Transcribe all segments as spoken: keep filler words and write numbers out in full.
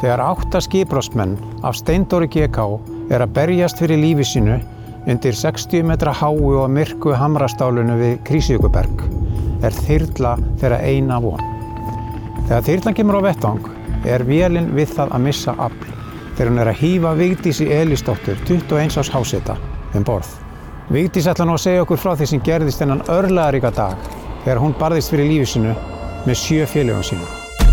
þegar átta skipbrottsmenn af Steindóri G K er að berjast fyrir lífi sínu undir sextíu metra háu og myrku hamrastálinu við Krýsuvíkurberg er þyrla þeirra eina von. Þegar þyrlan kemur á vettvang er vélin við það að missa afl þegar hún er að hífa Vigdísi Elísdóttur, tuttugu og eins árs háseta, um borð. Vigdís ætlar nú að segja okkur frá því sem gerðist þennan örlagaríka dag þegar hún barðist fyrir lífi sínu með sjö félögum sínum.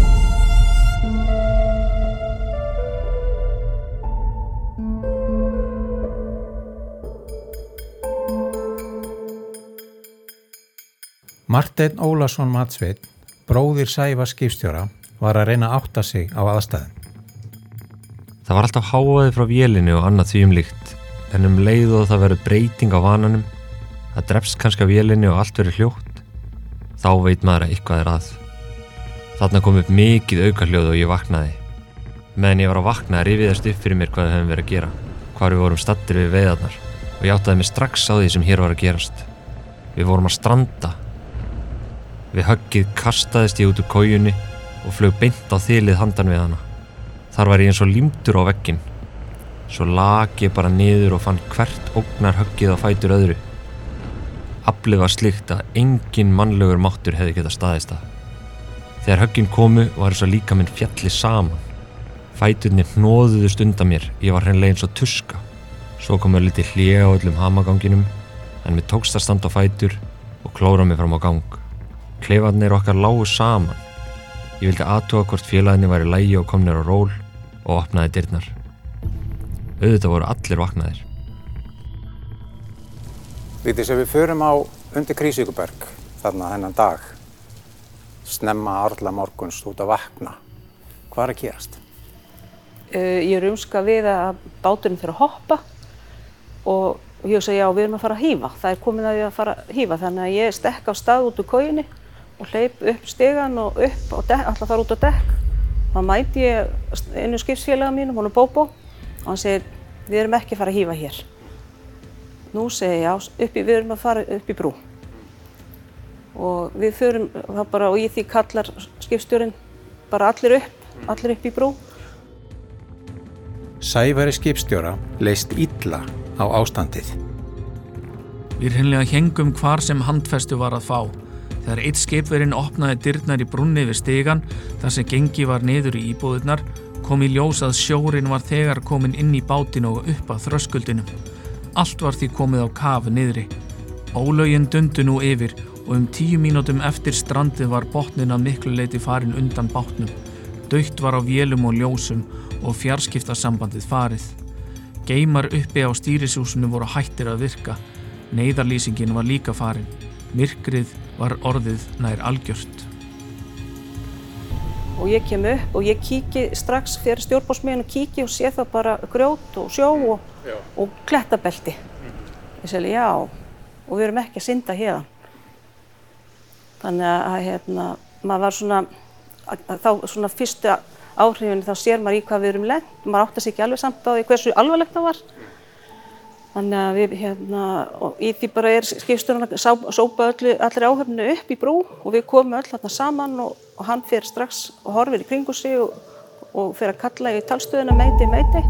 Marteinn Ólason Matsveinn, bróðir Sævars skipstjóra, var að reyna að átta sig á aðstæðum. Það var alltaf hávaði frá vélinni og annað því um líkt, en um leið og það verður breyting á vananum, það drepst kannski á vélinni og allt verður hljótt, þá veit maður að eitthvað er að. Þarna kom upp mikið aukahljóð og ég vaknaði. Meðan ég var að vakna rifjaðist upp fyrir mér hvað við höfum verið að gera, hvar við vorum staddir við veiðarnar, og ég áttaði mig strax á því sem hér var að gerast. Við vorum að stranda. Við höggið kastaðist ég út úr kojunni og flög beint á þilið handan við hana. Þar var ég eins og límdur á vegginn. Svo lag ég bara niður og fann hvert ógnar höggið á fætur öðru. Aflið var slíkt að engin mannlegur máttur hefði getað staðist það. Þegar höggin komu var eins og líkaminn fjalli saman. Fæturnir hnoðuðust undan mér, ég var hreinlega eins og tuska. Svo kom ég lítið hlé á öllum hamaganginum, en mér tókst að standa á fætur og klóra mig fram á gang. Kleifarnir okkar lágu saman. Ég vildi athuga hvort félagarnir væri í lagi og komnir á ról og opnaði dyrnar. Auðvitað voru allir vaknaðir. Vigdís, ef við förum á undir Krýsuvíkurberg þarna þennan dag, snemma árla morguns út að vakna, hvað er að gerast? Uh, ég rumska við að báturinn fyrir að hoppa og ég hugsa, já, við erum að fara að hífa. Það er komið að við að fara að hífa, þannig að ég stekk á stað út úr kojunni og hleyp upp stigann og upp og dekk, alltaf fara út á dekk. Þá mæti ég einu skipsfélaga mínum, hún er Bóbó, og hann segir, við erum ekki að fara að hífa hér. Nú segi ég, já, upp í, við erum að fara upp í brú. Og við förum, þá bara, og í því kallar skipstjórinn bara allir upp, allir upp í brú. Sævari skipstjóra leist illa á ástandið. Við hreinlega hengum hvar sem handfestu var að fá. Þegar eitt skipverinn opnaði dyrnar í brúnni við stigann, þar sem gengi var niður í íbúðirnar, kom í ljós að sjórinn var þegar kominn inn í bátinn og upp að þröskuldinum. Allt var því komið á kaf niðri. Ólögin dundu nú yfir og um tíu mínútum eftir strandið var botninn að miklu leyti farin undan bátnum. Dautt var á vélum og ljósum og fjarskiptasambandið farið. Geimar uppi á stýrishúsinu voru hættir að virka. Neyðarlýsingin var líka farin. Myrkrið var orðið nær algjört. Og ég kem upp og ég kíki strax fyrir stjórnborðsmiðinn og kíki og sé það bara grjót og sjó og, og klettabelti. Ég segi, já, og við erum ekki að synda héðan. Þannig að hérna, maður var svona, að, þá svona fyrstu áhrifin þá sér maður í hvað við erum lent. Maður átti sig ekki alveg samt á því hversu alvarlegt það var. Þannig að við hérna, og í því bara er skipstjórinn að sópa öllu, allir áhöfninu upp í brú og við komum öll þarna saman og, og hann fer strax og horfir í kringu sig og, og fer að kalla í talstöðina meiti, meiti.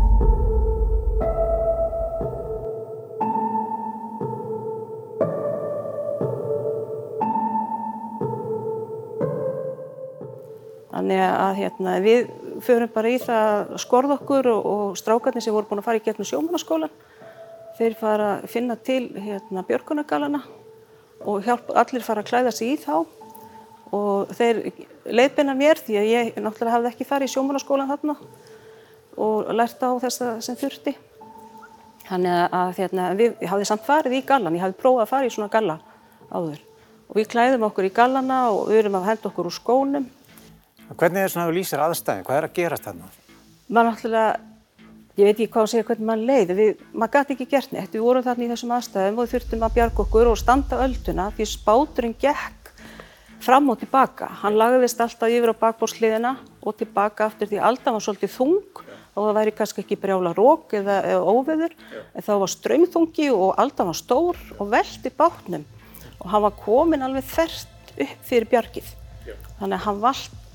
Þannig að hérna, við förum bara í það að skorða okkur og, og strákarnir sem voru búin að fara í gegnum sjómannaskólann. Þeir fara að finna til hérna, björgunargalana og hjálpa, allir fara að klæða sig í þá og þeir leiðbeina mér því að ég náttúrulega hafði ekki farið í sjómannaskólann þarna og lært á þess sem þurfti. Þannig að hérna, við, ég hafði samt farið í gallan, ég hafði prófað að fara í svona galla áður og við klæðum okkur í gallana og við erum að henda okkur úr skónum. Hvernig er svona að þú lýsir aðstæðin? Hvað er að gerast þarna? Maður náttúrulega Ég veit ekki hvað að segja hvernig maður leið. Við, maður gat ekki gert neitt. Við vorum þarna í þessum aðstæðum og við þurftum að bjarga okkur og standa ölduna því báturinn gekk fram og tilbaka. Hann lagðist alltaf yfir á bakborðshliðina og tilbaka aftur því aldan var svolítið þung og það væri kannski ekki brjála rok eða, eða óveður. En þá var straumþungi og aldan var stór og velti bátnum og hann var kominn alveg þvert upp fyrir bjargið. Þannig að hann valt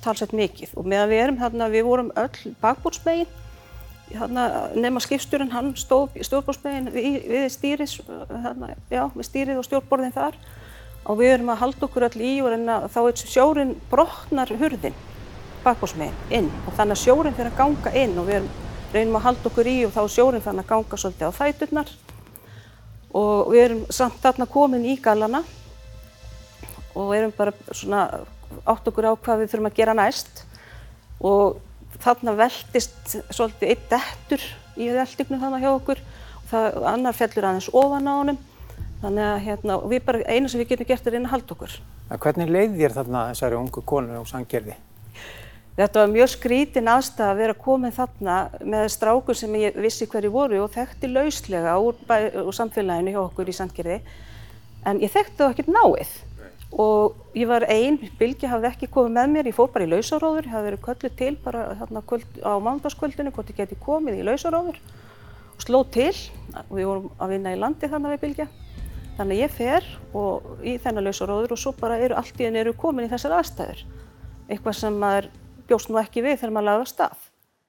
talsvert mikið og meðan við erum þarna, við vorum öll bakborðsmegin, þarna nema skipstjórinn, hann stóð stjórnborðsmegin við, við stýris, þarna, já, við stýrið og stjórnborðin þar og við erum að halda okkur öll í og reyna, þá er sjórinn brotnar hurðin bakborðsmegin inn og þannig að sjórinn fyrir að ganga inn og við erum, reynum að halda okkur í og þá er sjórinn fyrir að ganga svolítið á fæturnar og við erum samt þarna komin í galana og erum bara svona átt okkur á hvað við þurfum að gera næst og þarna veltist svolítið einn dettur í veltingnum þarna hjá okkur og það, annar fellur aðeins ofan á honum þannig að hérna, við bara, eina sem við getum gert er að reyna að halda okkur. En hvernig leið þér þarna þessari ungu konu á Sandgerði? Þetta var mjög skrítin aðstæða að vera komin þarna með strákur sem ég vissi hverju voru og þekkti lauslega úr, úr samfélaginu hjá okkur í Sandgerði en ég þekkti þá ekkert náið. Og ég var ein, Bylgja hafði ekki komið með mér, ég fór bara í lausaróður, ég hafði verið kölluð til bara þarna kvöld, á mánudagskvöldinu hvort ég geti komið í lausaróður og sló til og við vorum að vinna í landi þarna við Bylgja. Þannig að ég fer og í þennan lausaróður og svo bara eru allt í einu eru komin í þessar aðstæður. Eitthvað sem maður bjóst nú ekki við þegar maður lagði af stað.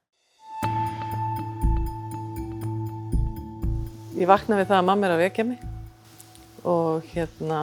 Ég vaknaði við það að mamma er að vekja mig og hérna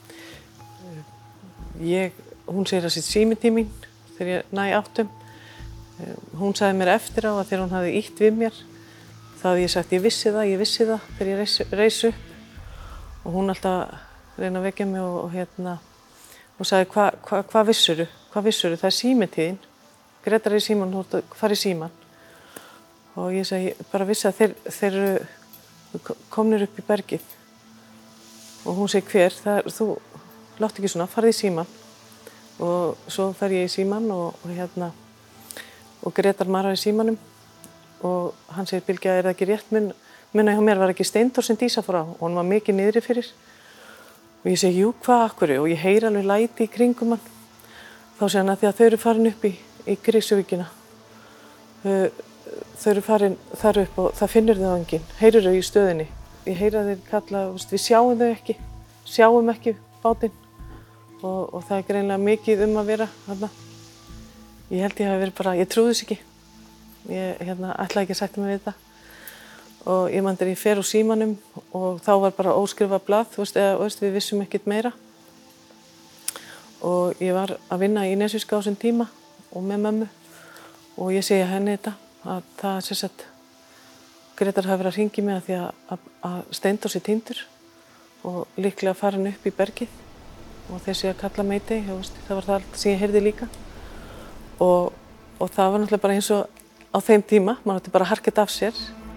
Ég, hún segir að sitt símitíminn þegar ég næ áttum. Hún sagði mér eftir á að þegar hún hafði ýtt við mér þá hafði ég sagt ég vissi það, ég vissi það þegar ég reis, reis upp og hún alltaf reyna að vekja mig og, og hérna og sagði hvað hva, hva vissuru, hvað vissuru, það er símitíðin. Grétar er í síman, þú ert að fara í síman og ég sagði ég bara vissi að þeir, þeir eru komnir upp í bergið og hún segi hver, það er þú látt ekki svona, farði í síman og svo fer ég í síman og, og hérna og Grétar marrar í símanum og hann segir Bylgja, er það ekki rétt mun, munna hjá mér var ekki Steindór sem Dísa fór á og hann var mikið niðri fyrir og ég segi, jú, hvað akkur og ég heyri alveg læti í kringum hann þá segir hann að því að þau eru farin upp í, í Grísuvíkina þau eru farin þar upp og það finnur þau enginn, heyrir þau í stöðinni ég heyri að þeir kalla, við sjáum þau ekki sjáum ekki bátinn Og, og það er greinilega mikið um að vera þarna. Ég held ég hafi verið bara, ég trúði þess ekki. Ég hérna, ætlaði ekki að sætta mig við þetta. Og ég man þegar ég fer úr símanum og þá var bara óskrifað blað, þú veist, eða veist, við vissum ekkert meira. Og ég var að vinna í Nesvíska á þessum tíma og með mömmu og ég segi henni þetta að það er sérstætt Grétar hafi verið að hringja mig að því að, að, að Steindór sé týndur og líklega farin upp í bergið. Og þessi að kalla meiti, það var það allt sem ég heyrði líka og, og það var náttúrulega bara eins og á þeim tíma, maður átti bara að harka þetta af sér.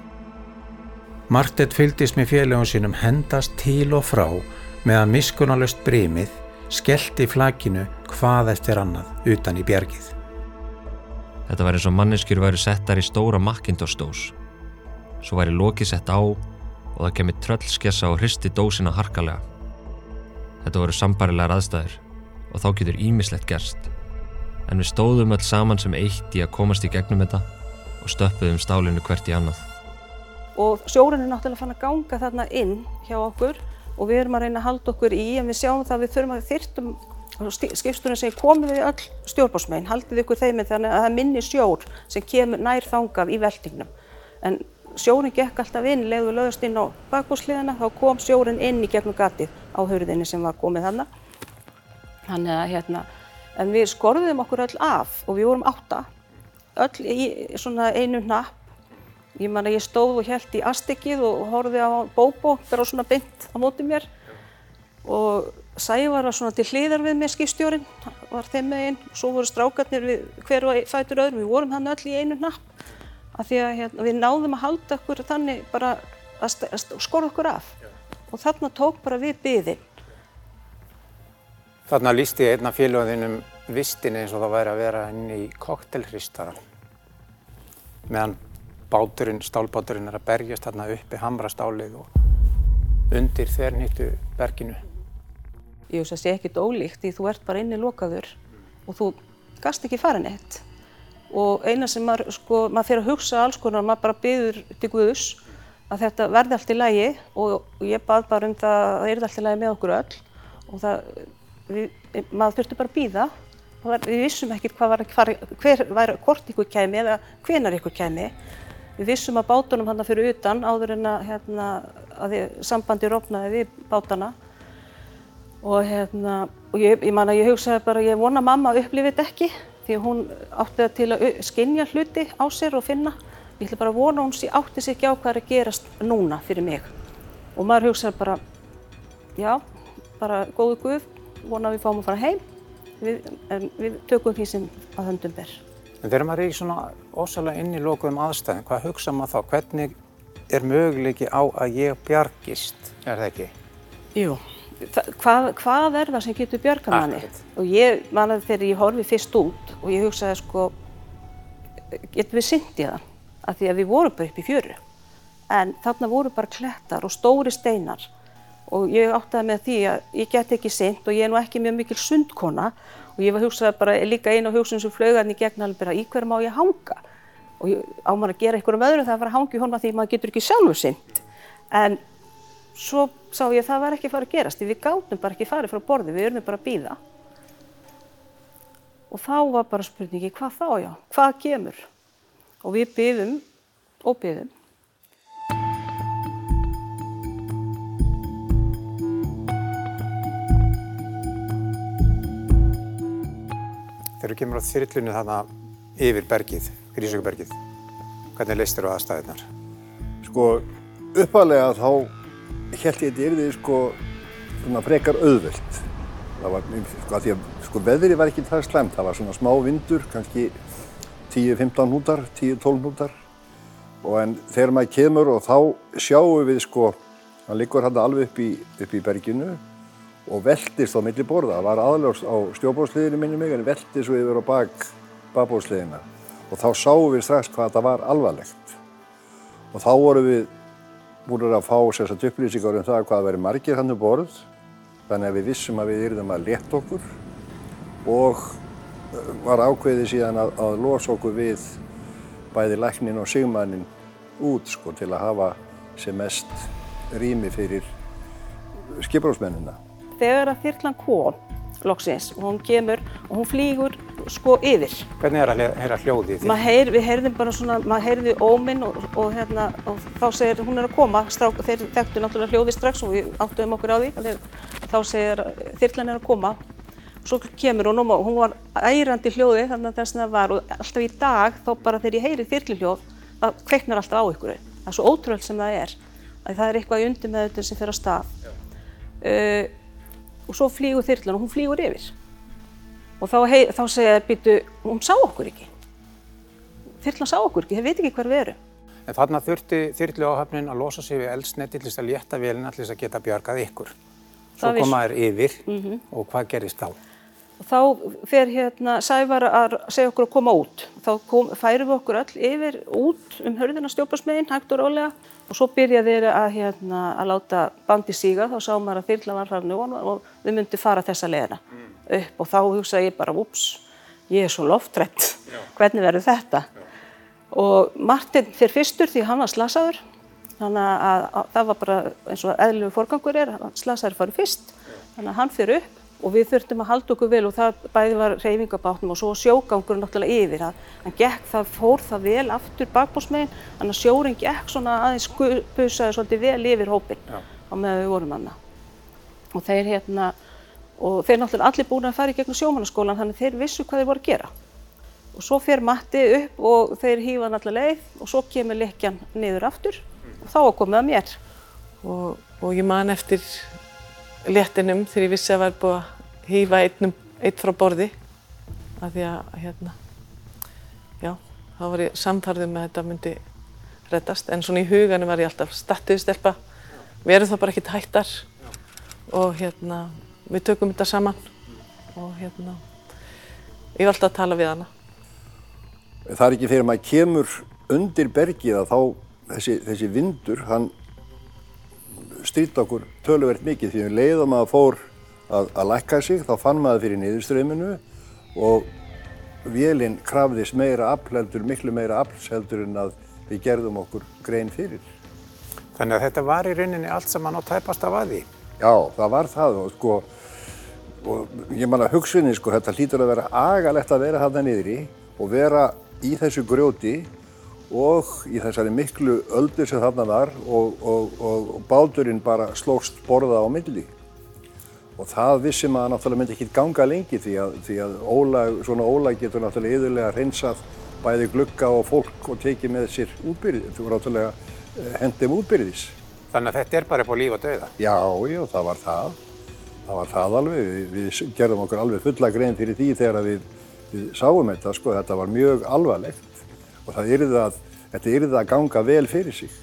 Marteinn fylgdist með félögum sínum hendast til og frá meðan miskunnarlaust brimið skellti flakinu hvað eftir annað utan í bjargið. Þetta var eins og manneskjur væru settar í stóra Macintosh-dós. Svo væri lokið sett á og það kemur tröllskessa og hristi dósina harkalega. Þetta voru sambærilegar aðstæður og þá getur ýmislegt gerst. En við stóðum öll saman sem eitt í að komast í gegnum þetta og stöppuðum stálinu hvert í annað. Og sjórinn er náttúrulega fann að ganga þarna inn hjá okkur og við erum að reyna að halda okkur í en við sjáum það að við þurfum að þyrftum skipstjórinn segir komið við öll stjórnborðsmegin, haldið ykkur þeim þannig að það er minni sjór sem kemur nær þangað í veltingnum. En sjórinn gekk alltaf inn, leið við lögðust inn á bakborðshliðina, þá kom sjórinn inn í gegnum gatið á hurðinni sem var komið þarna. Þannig að hérna, en við skorðum okkur öll af og við vorum átta, öll í svona einu hnapp. Ég man að ég stóð og hélt í astyggið og horfði á Bóbó, bara svona beint á móti mér. Og Sævar var svona til hliðar við mér, skipstjórinn, var þeim megin. Svo voru strákarnir við hver og fætur öðrum, við vorum hann öll í einu hnapp. Af því að hérna, við náðum að halda okkur þannig bara að, að skorða okkur af. Já. Og þarna tók bara við biðin. Þarna lýsti einn af félögum þínum vistinni eins og það væri að vera inn í koktelhristara. Meðan báturinn, stálbáturinn er að berjast þarna uppi hamrastálið og undir þvernýttu berginu. Ég hugsa að það sé ekkert ólíkt því þú ert bara inni lokaður og þú gast ekki fara neitt. Og eina sem maður, sko, maður fer að hugsa alls konar, maður bara biður til Guðs að þetta verði allt í lagi og ég bað bara um það að það yrði allt í lagi með okkur öll og það, við, maður þurfti bara að bíða var, við vissum ekkert hvað var, hvar, hver var, hvort ykkur kæmi eða hvenar ykkur kæmi. Við vissum að bátunum hann fyrir utan áður en að, hérna, að sambandi rofnaði við bátana. Og, hérna, og ég, ég, man ég hugsaði bara, ég vona að mamma upplifið þetta ekki, því hún átti það til að skynja hluti á sér og finna. Ég ætla bara að vona að hún átti sig ekki á hvað er að gerast núna fyrir mig. Og maður hugsaði bara, já, bara góðu Guð, vona að við fáum að fara heim, við, en við tökum því sem að höndum ber. En þegar maður er í svona ósælega inn í lokuðum aðstæðum, hvað hugsa maður þá? Hvernig er möguleiki á að ég bjargist, er það ekki? Jú, hvað, hvað er það sem getur bjargað manni? Og ég man að þegar ég horfi fyrst út og ég hugsaði sko, getum við synt í það? Af því að við vorum bara upp í fjöru. En þarna voru bara klettar og stóri steinar. Og ég áttaði með því að ég get ekki synt og ég er nú ekki mjög mikil sundkona. Og ég var hugsaði bara líka einu á hugsun sem flaugarni í gegn alveg bara í hverju má ég hanga. Og ég, á maður að gera einhverjum öðrum það að fara að hanga í honum því maður getur ekki sjálfur synt. En svo sá ég að það var ekki að fara að gerast því við gátum bara ekki farið frá borði, við urðum bara að bíða. Og þá var bara spurningi, hvað þá já, hvað kemur? Og við biðum og biðum. Þegar þú kemur á þyrlunni þarna yfir bergið, Krýsuvíkurbergið, hvernig leystir þú aðstæðurnar? Sko, upphaflega þá hélt ég þetta yrði sko svona frekar auðvelt. Það var, sko, að því að sko veðrið var ekki það slæmt, það var svona smá vindur, kannski tíu til fimmtán hnútar, tíu til tólf hnútar. Og en þegar maður kemur og þá sjáum við sko, hann liggur hann alveg upp í, upp í berginu og veltist á milli borða. Það var aðallega á stjórnborðsliðinu minni mig en veltist svo yfir á bak bakborðsliðina. Og þá sáum við strax hvað þetta var alvarlegt. Og þá vorum við búin að fá sérstaklega upplýsingar um það hvað væri margir hann um borð. Þannig að við vissum að við yrðum að létta okkur og var ákveðið síðan að, að losa okkur við bæði læknin og sigmannin út sko, til að hafa sem mest rými fyrir skipbrotsmennina. Þegar að þyrlan kom, loksins, og hún kemur og hún flýgur sko yfir. Hvernig er að heyra hljóðið í því? Heyr, við heyrðum bara svona, maður heyrði óminn og, og, hérna, og þá segir hún er að koma, strák, þeir þekktu náttúrulega hljóðið strax og við áttuðum okkur á því. Þeir, þá segir þyrlan er að koma. Svo kemur hún og hún var ærandi hljóðið þannig að þess að það var og alltaf í dag þá bara þegar ég heyri þyrluhljóð, það kveiknar alltaf á ykkur. Það er svo ótrúlegt sem það er. Að það er eitthvað í undirmeðvitund sem fer á stað. Uh, og svo flýgur þyrlan og hún flýgur yfir. Og þá, hei, þá segja býtu, hún sá okkur ekki. Þyrlan sá okkur ekki, þeir veit ekki hver við erum. En þarna þurfti þyrluáhöfnin að losa sig við eldsneyti til þess að létta vélina til þess að geta bjargað ykkur. Svo koma þær yfir mm-hmm. og hvað gerist þá? Og þá fer hérna Sævar að segja okkur að koma út. Þá kom, færum við okkur öll yfir út um hörðina stjórnborðsmegin, hægt og rólega. Og svo byrjaði þeir að, hérna, að láta bandi síga, þá sá maður að þyrlan var farin og, og við myndum fara þessa leiðina mm. upp og þá hugsaði ég bara, ups, ég er svo lofthrædd, hvernig verður þetta? Já. Og Martin fer fyrstur því hann var slasaður, þannig að, að, að það var bara eins og eðlilegur forgangur er, slasaður farið fyrst, þannig að hann fer upp og við þurftum að halda okkur vel og það bæði var hreyfingabátnum og svo sjógangur náttúrulega yfir. Hann gekk, það fór það vel aftur bakborðsmegin, þannig að sjórinn gekk svona aðeins busaði svolítið vel yfir hópinn á meðan við vorum þarna. Og þeir hérna, og þeir náttúrulega allir búin að fara í gegnum sjómannaskólann þannig að þeir vissu hvað þeir voru að gera. Og svo fer Matti upp og þeir hífa hann alla leið og svo kemur lykkjan niður aftur og þá var komið að mér. Og, og ég man eftir léttinum þegar ég vissi að var búið að hífa einnum, einn frá borði af því að hérna, já, þá var ég samfærður með að þetta myndi reddast en svona í huganum var ég alltaf stattuð stelpa, við erum þá bara ekkert hættar og hérna, við tökum þetta saman og hérna, ég var alltaf að tala við hana. Það er ekki þegar maður kemur undir bergið að þá þessi, þessi vindur, hann stríddi okkur töluvert mikið því um leið og maður fór að, að lækka sig, þá fann maður fyrir niðurstrauminu og vélinn krafðist meira afl heldur, miklu meira afls heldur en að við gerðum okkur grein fyrir. Þannig að þetta var í rauninni allt saman á tæpasta vaði? Já, það var það og sko, og ég man að hugsunin, sko, þetta hlýtur að vera agalegt að vera þarna niðri og vera í þessu grjóti og í þessari miklu öldu sem þarna var og, og, og, og báturinn bara slóst borða á milli. Og það vissi maður náttúrulega myndi ekki ganga lengi því að, því að ólag, svona ólag getur náttúrulega iðulega hreinsað bæði glugga og fólk og tekið með sér útbyrði, þú voru náttúrulega hendum útbyrðis. Þannig að þetta er bara upp á líf og dauða? Já, já, það var það. Það var það alveg. Við, við gerðum okkur alveg fulla grein fyrir því þegar við, við sáum þetta, sko. Þetta var mjög alvarlegt og það yrði að, þetta yrði að ganga vel fyrir sig.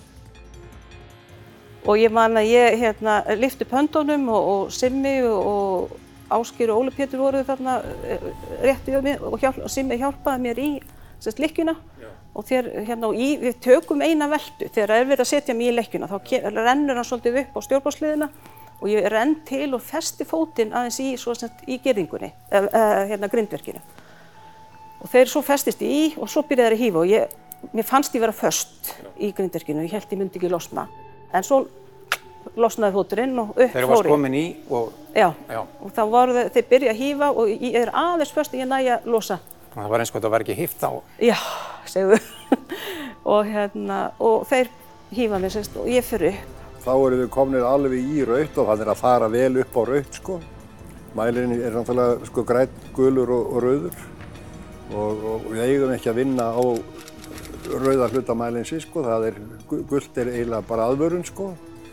Og ég man að ég hérna, lyfti upp höndunum og, og Simmi og Ásgeir og Óli Pétur voru þarna rétt við mig og, hjálp, og Simmi hjálpaði mér í sérst, lykkjuna. Og þér, hérna, og í, við tökum eina veltu. Þegar er verið að setja mig í lykkjuna þá rennur hann svolítið upp á stjórnborðsliðina og ég renn til og festi fótinn aðeins í, svo, sett, í girðingunni, eh, hérna, grindverkinu. Og þeir svo festist í og svo byrjaði þeir að hífa og ég, mér fannst ég vera föst í grindverkinu. Ég held ég myndi ekki losna. En svo losnaði fóturinn og upp fór ég. Þeir varst komin í og... Já, Já. Og þá voru þeir, þeir byrja að hífa og ég er aðeins föst og ég næ að losa. Það var eins og þetta var ekki híft á. Já, segðu. og, hérna, og þeir hífa mig semst og ég fyrir upp. Þá erum við komnir alveg í raut og það er að fara vel upp á raut, sko. Mælirinn er náttúrulega sko grænn, gulur og, og rauður og, og við eigum ekki að vinna á rauða hlutamælinsi, sko. Það er, gult er eiginlega bara aðvörun, sko.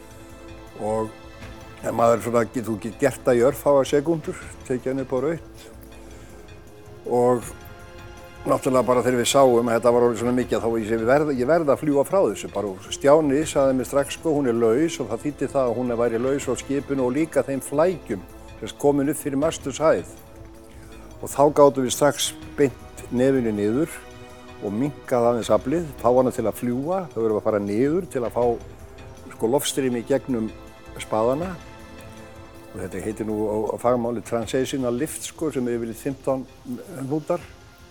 Og en maður svona, þú getur gert það í örfáar sekúndur, tekið hann upp á raut. Og náttúrulega bara þegar við sáum að þetta var orðið svona mikið þá ég verði, ég verði að fljúga frá þessu bara. Stjáni sagði mér strax, sko, hún er laus og það þýddi það að hún væri laus á skipinu og líka þeim flækjum sem komin upp fyrir masturshæð. Og þá gátum við strax beint nefinu niður og minnkað aðeins aflið, fá hana til að fljúga, þá verðum við að fara niður til að fá sko loftstreymi í gegnum spaðana. Og þetta heitir nú á, á fagmáli transitional lift, sko, sem er yfirleitt fimmtán hnútar.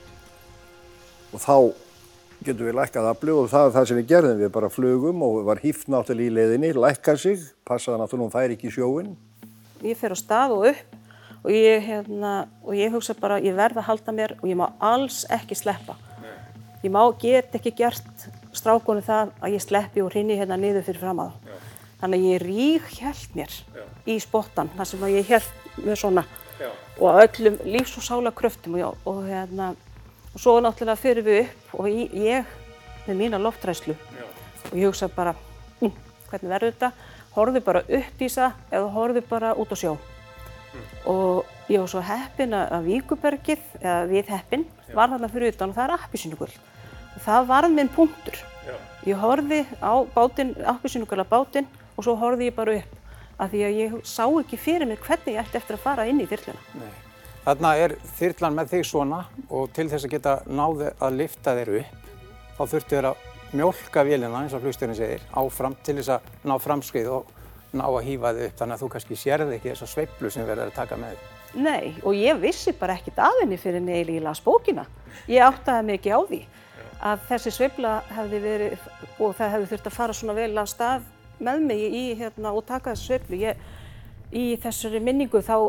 Og þá getum við lækkað aflið og það er það sem við gerðum. Við bara flugum og var híft náttúrulega í leiðinni, lækkað sig, passaði náttúrulega hún færi ekki í sjóinn. Ég fer á stað og upp og ég, hérna, og ég hugsa bara ég verð að halda mér og ég má alls ekki sleppa. Ég má, get ekki gert strákunum það að ég sleppi og hrynji hérna niður fyrir fram að það. Þannig að ég ríghjælt mér Já. Í spottan, þar sem að ég hélt með svona Já. Og öllum lífs- og sálarkröftum og, og, hérna, og svo náttúrulega fyrir við upp og ég, ég með mína loftræslu Já. Og ég hugsa bara, hm, hvernig verður þetta? Horfðu bara upp í það eða horfðu bara út á sjó. Mm. Og ég var svo heppin að Víkurbergið, eða við heppin, Já. Var þarna fyrir utan og það er appelsínugul. Og það var minn punktur. Já. Ég horfði á bátinn, appelsínugula bátinn og svo horfði ég bara upp af því að ég sá ekki fyrir mig hvernig ég ætti eftir að fara inn í þyrluna. Nei. Þarna er þyrlan með þig svona og til þess að geta náði að lyfta þér upp þá þurftu þér að mjólka vélina, eins og flugstjórinn segir, áfram til þess að ná framskrið og ná að hífa þig upp þannig að þú kannski sérði ekki þessa sveiflu sem verður að taka með þig. Nei, og ég vissi bara ekkert af henni fyrir en ég las bókina. Ég áttaði mig ekki á því að þessi sveifla hefði verið og það hefði þurft að fara svona vel af stað með mig í, hérna, og taka þessu sveiflu. Ég, í þessari minningu þá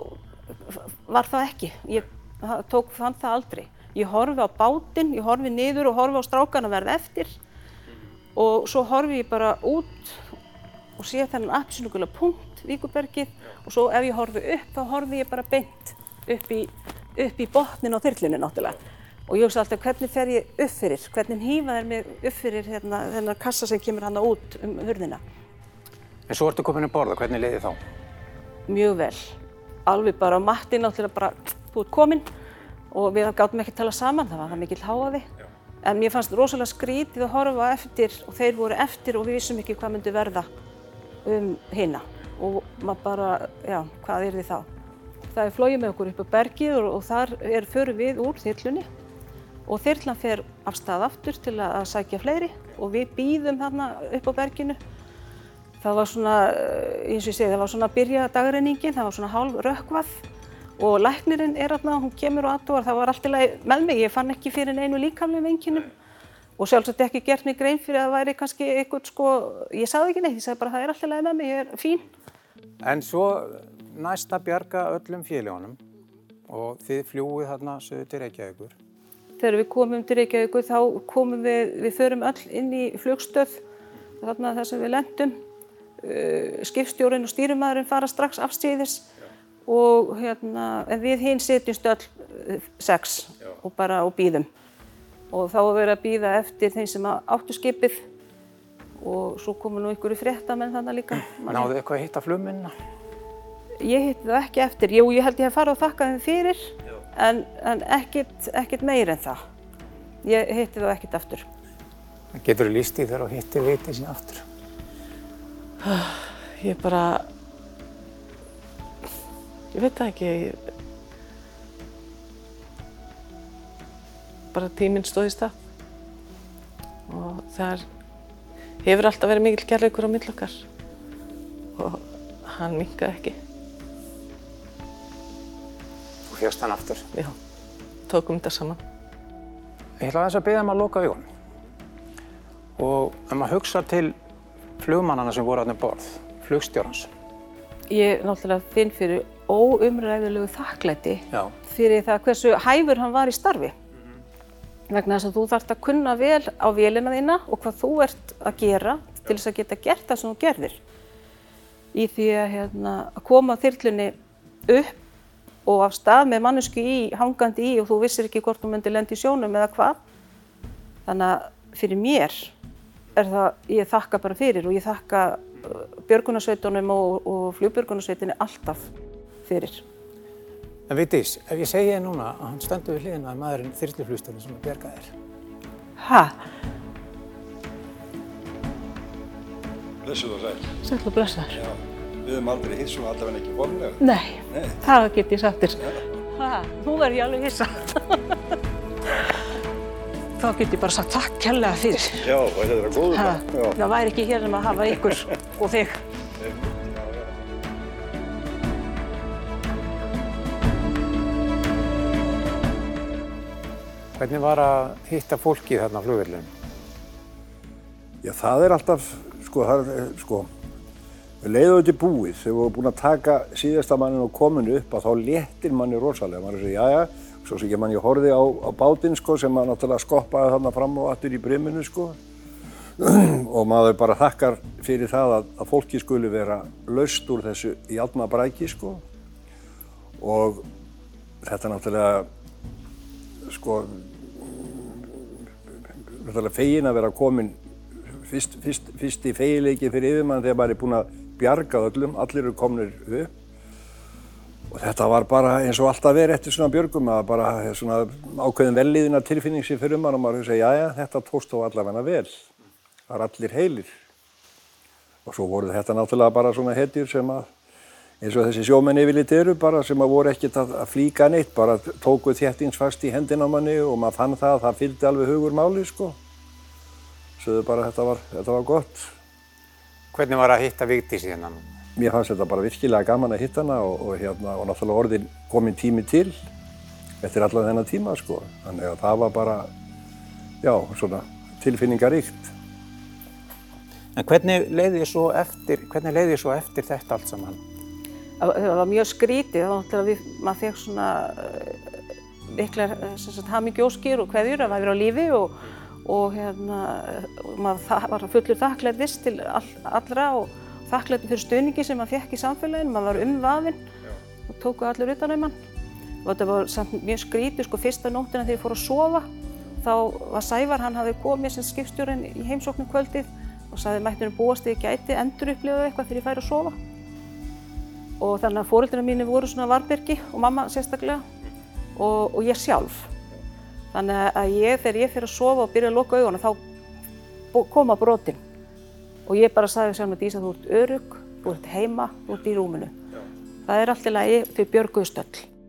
var það ekki. Ég tók, fann það aldrei. Ég horfi á bátinn, ég horfi niður og horfi á strákana verða eftir og svo horfi ég bara út og sé þennan appelsínugula punkt, Víkurbergið og svo ef ég horfi upp þá horfi ég bara beint upp í, upp í botnin á þyrlunni náttúrulega. Og ég hugsa alltaf hvernig fer ég upp fyrir, hvernig hífa þær mig upp fyrir hérna, þennan kassa sem kemur hana út um hurðina. En svo ertu komin um borð og hvernig leiði þá? Mjög vel. Alveg bara á Matti náttúrulega bara, þú ert komin og við gátum ekki tala saman, það var það mikill hávaði. En mér fannst rosalega skrítið að horfa eftir og þeir voru eftir og við vissum ekki hvað myndi verða um hina. Og maður bara, já, hvað yrði þá? Það er flogið með okkur upp á bergið og, og þar er, förum við úr þyrlunni og þyrlan fer af stað aftur til að sækja fleiri og við bíðum þarna upp á berginu. Það var svona, eins og ég segi, það var svona að byrja dagrenningin, það var svona hálf rökkvað og læknirinn er þarna, hún kemur og athugar, það var allt í lagi með mig, ég fann ekki fyrir neinu líkamlegum einkennum og sjálfsagt ekki gert mig grein fyrir að það væri kannski eitthvað, sko, ég sagði ekki neitt, ég sagði bara það er allt í lagi með mig, ég er fín. En svo næst að bjarga öllum félagunum og þið fljúið þarna suður til Reykjavíkur. Þegar við komum til Reykjavíkur þá komum við, við förum öll inn í flugstöð, þarna þar sem við lentum. Uh, skipstjórinn og stýrimaðurinn fara strax afsíðis og hérna, en við hinn setjumst öll uh, sex Já. og bara og bíðum. Og þá var verið að bíða eftir þeim sem áttu skipið og svo komu nú einhverju fréttamenn þarna líka. Náðu eitthvað að hitta flugmennina? Ég hitti það ekki eftir. Jú, ég held ég hef farið að þakka þeim fyrir, en, en ekkert, ekkert meir en það. Ég hitti það ekkert aftur. Geturðu lýst því þegar þú hittir Vigdísi aftur? Ég bara, ég veit það ekki, ég, bara tíminn stóð í stað og þar hefur alltaf verið mikill kærleikur á milli okkar og hann minnkaði ekki. Þú fékkst hann aftur? Já, tókum þetta saman. Ég ætla aðeins að biðja um að loka augunum og ef maður hugsa til flugmannana sem voru þarna um borð, flugstjórans. Ég náttúrulega finn fyrir óumræðilegu þakklæti Já. fyrir það hversu hæfur hann var í starfi. Mm-hmm. Vegna þess að þú þarft að kunna vel á vélina þína og hvað þú ert að gera til þess að geta gert það sem þú gerðir. Í því að, hérna, að koma þyrlunni upp og af stað með mannesku í, hangandi í og þú vissir ekki hvort þú myndi lenda í sjónum eða hvað. Þannig að fyrir mér er það, ég þakka bara fyrir og ég þakka björgunarsveitunum og, og flugbjörgunarsveitinni alltaf fyrir. En Vigdís, ef ég segi þér núna að hann stendur við hliðina að maðurinn þyrluflugstjórinn sem bjargaði þér. Ha? Blessuð og sæl. Sæll og blessaður. Já, við höfum aldrei hitt svona allavega ekki formlega. Nei, Nei, það get ég sagt þér. Ha, nú verð ég alveg hissa. Þá get ég bara sagt takk kærlega fyrir. Já, og þetta er góður Ha, það. Já. það væri ekki hér um að hafa ykkur og þig. Hvernig var að hitta fólkið þarna á flugvellinum? Já, það er alltaf, sko, það er, sko, við leiðum þetta búið, þegar við vorum búin að taka síðasta mannin og komin upp að þá léttir manni rosalega. Maður segir, jæja, svo sem ég mann ég horfði á, á bátinn, sko, sem maður náttúrulega skoppaði þarna fram og aftur í briminu, sko. Og maður bara þakkar fyrir það að, að fólki skuli vera laust úr þessu járnabræki, sko. Og þetta náttúrulega, sko, náttúrulega fegin að vera komin fyrst, fyrst, fyrst í fegileiki fyrir yfirmann þegar maður er búinn að bjarga öllum, allir eru komnir upp. Og þetta var bara eins og alltaf verið eftir svona björgum, að bara svona ákveðin velliðina tilfinning sér fyrir mann og maður segja, jæja, þetta tókst þó allavega vel. Það er allir heilir. Og svo voru þetta náttúrulega bara svona hetjur sem að, eins og þessi sjómenn yfirleitt eru bara, sem að voru ekkert að, að flíka neitt, bara tóku þéttingsfast í hendina á manni og maður fann það, það fylgdi alveg hugur máli, sko. Sögðu bara að þetta var, þetta var gott. Hvernig var að hitta Vigdísi hérna? Mér fannst þetta bara virkilega gaman að hitta hana og, og, hérna, og náttúrulega orðin kominn tími til eftir allan þennan tíma, sko. Þannig að það var bara, já, svona tilfinningaríkt. En hvernig leiði ég svo eftir, hvernig leiði ég svo eftir þetta allt saman? Það var mjög skrítið, þá náttúrulega maður fekk svona miklar hamingjóskir og kveðjur að maður vera á lífi og, og hérna, maður var fullur þakklætis til all, allra og þakklæti fyrir stuðningi sem maður fekk í samfélaginu, maður var umvafinn og tóku allir utan um hann. Og þetta var samt mjög skrítið, sko, fyrsta nóttina þegar ég fór að sofa, þá var Sævar, hann hafði komið sem skipstjórinn í heimsóknum kvöldið og sagði mættunum búast að ég gæti endurupplifa eitthvað þegar ég færi að sofa. Og þannig að foreldrar mínir voru svona varðbergi og mamma sérstaklega og, og ég sjálf. Þannig að ég, þegar ég fer að sofa og byrja að loka augunum, þá koma brotin. Og ég bara sagði sjálf með Dísa, þú ert örugg, þú ert heima, þú ert í rúminu. Já. Það er allt í lagi, þau björguðust öll.